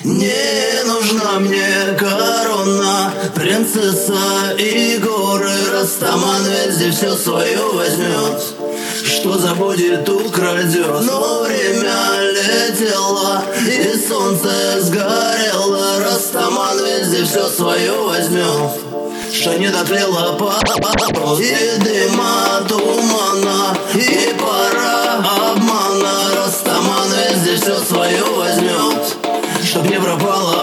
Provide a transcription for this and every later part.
Не нужна мне корона, принцесса и горы. Растаман везде все свое возьмет, что забудет, украдет. Но время летело и солнце сгорело. Растаман везде все свое возьмет, что не дотлело по и дыма, тумана, и пара обмана. Растаман везде все свое возьмет, чтоб не пропало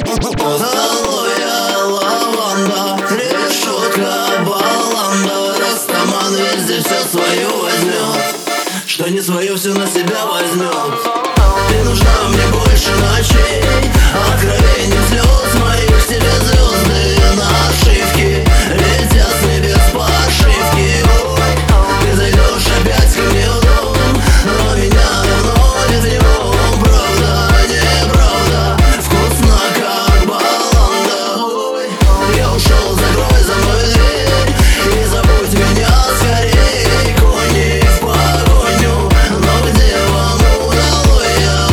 алоэ, лаванда, решетка, баланда. Растаман везде все свое возьмет, что не свое все на себя возьмет. Ты нужна мне больше ночей, откровений слез моих. Тебе звезды нашивки летят с небес по ошибке. Ты зайдешь опять ко мне в дом, но меня давно нет в нем. Правда, неправда, вкусно как баланда. Ой, я ушел, закрой за мной дверь и забудь меня скорей. Кони в погоню, но где вам удалось я?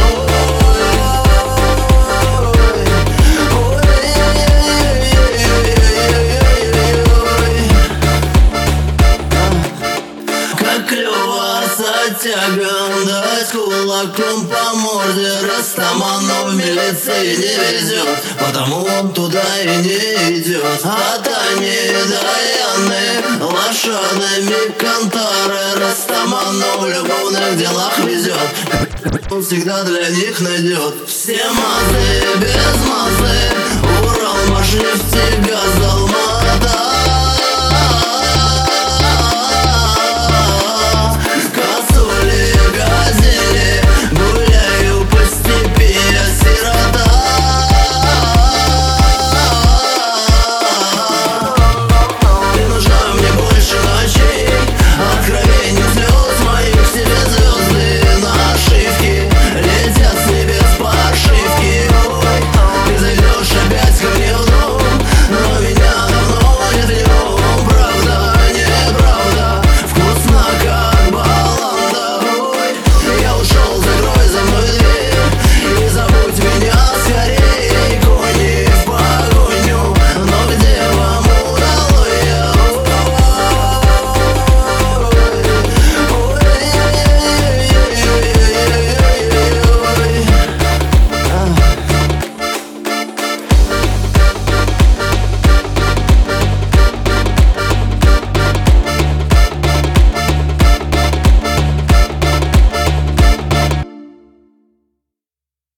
Как клёво с оттягом дать кулаком по морде. Растаману в милиции не везет, потому он туда и не идет. От Ани до Яны лошадами кантары. Растаману в любовных делах везет, он всегда для них найдет. Все мазы